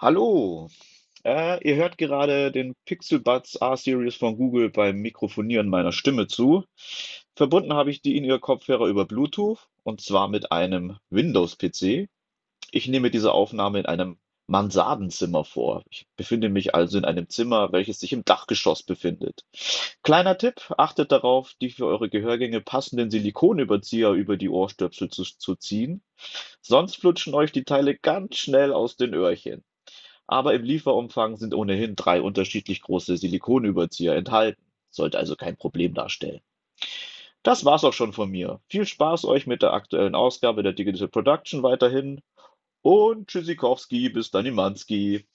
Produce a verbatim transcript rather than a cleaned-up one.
Hallo, äh, ihr hört gerade den Pixel Buds A-Series von Google beim Mikrofonieren meiner Stimme zu. Verbunden habe ich die In-Ear-Kopfhörer über Bluetooth und zwar mit einem Windows-P C. Ich nehme diese Aufnahme in einem Mansardenzimmer vor. Ich befinde mich also in einem Zimmer, welches sich im Dachgeschoss befindet. Kleiner Tipp, achtet darauf, die für eure Gehörgänge passenden Silikonüberzieher über die Ohrstöpsel zu, zu ziehen. Sonst flutschen euch die Teile ganz schnell aus den Öhrchen. Aber im Lieferumfang sind ohnehin drei unterschiedlich große Silikonüberzieher enthalten. Sollte also kein Problem darstellen. Das war's auch schon von mir. Viel Spaß euch mit der aktuellen Ausgabe der Digital Production weiterhin und Tschüssikowski, bis dann Imanski.